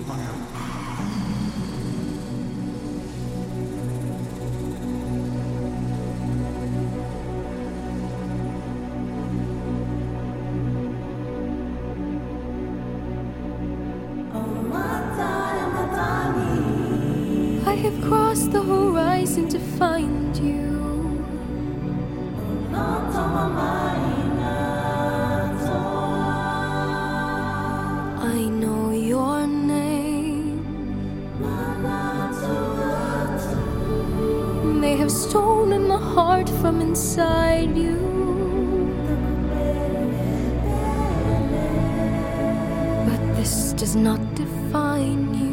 I have crossed the horizon to find you. I know your name. They have stolen the heart from inside you. But this does not define you.